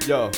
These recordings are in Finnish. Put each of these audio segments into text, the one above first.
Joo.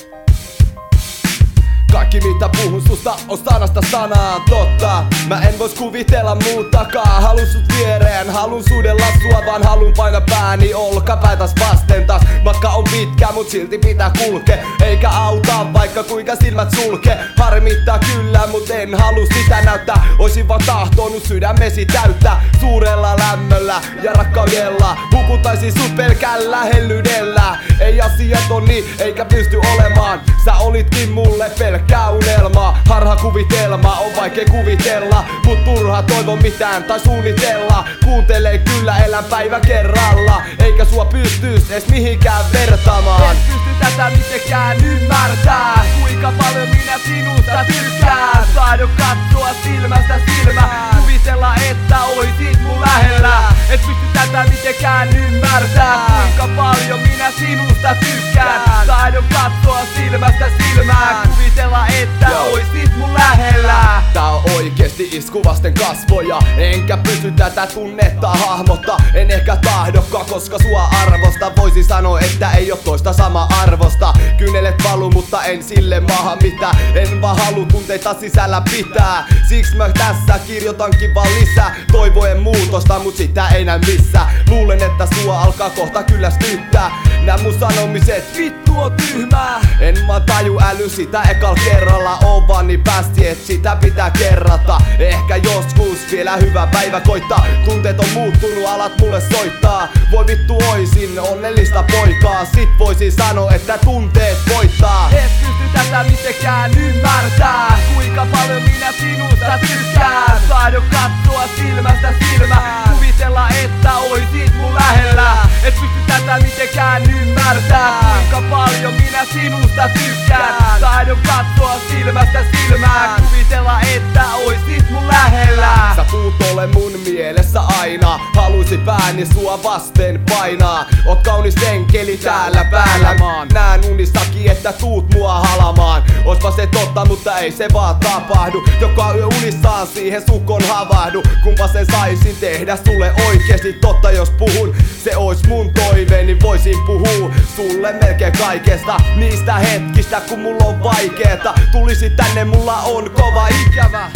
Kaikki mitä puhun susta on sanasta sanaan totta. Mä en vois kuvitella muutakaan. Halun sut viereen, halun suudella sua, vaan halun painaa pääni olkapäätäs vasten taas. Matka on pitkä, mut silti pitää kulke. Eikä auta vaikka kuinka silmät sulke. Harmittaa kyllä, mut en halu sitä näyttää. Oisin vaan tahtonut sydämesi täyttää suurella lämmöllä ja rakkaudella. Hukutaisin sut pelkällä hellyydellä. Ei asiat on niin, eikä pysty olemaan. Sä olitkin mulle pelkkää unelma. Harha kuvitelma on vaikea kuvitella, mut turha toivo mitään tai suunnitella. Kuuntele kyllä, elän päivä kerralla. Eikä sua pystyis edes mihinkään vertaamaan. En pysty tätä mitenkään ymmärtää, kuinka paljon minä sinusta tykkään. Tahdon katsoa silmästä silmään, kuvitella että oisit mun lähellä. Et pysty tätä mitenkään ymmärtää, kuinka paljon minä sinusta tykkään. Tahdon katsoa silmästä silmään, kuvitella että oisit mun lähellä. Tää on oikeesti isku vasten kasvoja. Enkä pysty tätä tunnetta hahmottaa. En ehkä tahdokaan, koska sua arvosta. Voisin sanoa, että ei oo toista sama arvosta. Kynnelet valu, mutta en sille maaha mitään. En vaan halu tunteita sisällä pitää. Siksi mä tässä kirjoitankin vaan lisää. Toivoen muutosta, mut sitä ei näy missä. Luulen, että sua alkaa kohta kyllästyttää. Nää mun sanomiset vittu on tyhmää. En mä taju äly sitä ekal kerralla. On vaan niin päästi, et sitä pitää kerrata. Ehkä joskus vielä hyvä päivä koittaa. Tunteet on muuttunut, alat mulle soittaa. Voi vittu oisin onnellista poikaa. Sit voisin sanoa, että tunteet voittaa. Et pysty tätä mitenkään ymmärtää, kuinka paljon minä sinusta tykkään. Tahdon katsoa silmästä silmään, kuvitella että oisit mun lähellä. Et pysty tätä mitenkään ymmärtää, kuinka paljon minä sinusta tykkään. Tahdon katsoa silmästä silmään, kuvitella että oisit mun lähellä. Sä tuut ole mun mielessä aina. Haluisin pääni sua vasten painaa. Oot kaunis enkeli täällä päällä. Näen unissakin, että tuut mua halamaan. Oispa se totta, mutta ei se vaan tapahdu. Joka yö unissaan siihen sukon havahdu. Kumpa sen saisin tehdä sulle oikeesti totta. Jos puhun, se ois mun toive, niin voisin puhua sulle melkein kaikesta. Niistä hetkistä kun mulla on vaikeeta. Tulisit tänne, mulla on kova ikävä.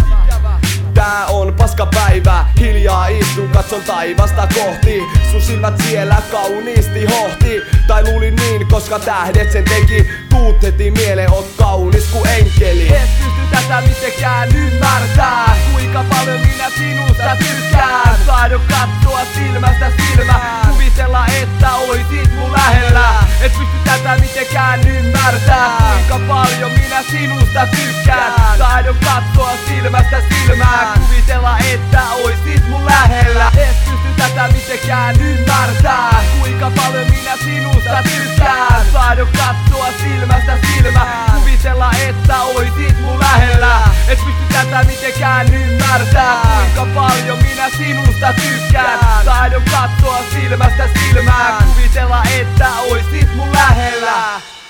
Tää on paska päivä, hiljaa istun, katson taivasta kohti. Sun silmät siellä kauniisti hohti. Tai luulin niin, koska tähdet sen teki. Tuut heti mieleen, oot kaunis ku enkeli. Et pysty tätä mitenkään ymmärtää, kuinka paljon minä sinusta tykkään. Tahdon katsoa silmästä silmään, kuvitella että oisit mun lähellä. Et pysty tätä mitenkään ymmärtää, kuinka paljon minä sinusta tykkään. Tahdon katsoa silmästä silmään, kuvitella että oisit mun lähellä. Et pysty tätä mitenkään ymmärtää, kuinka paljon minä sinusta tykkään. Tahdon katsoa silmästä silmään, kuvitella että oisit mun lähellä. Et pysty tätä mitenkään ymmärtää, kuinka paljon minä sinusta tykkään. Tahdon katsoa silmästä silmään, kuvitella että oisit mun lähellä.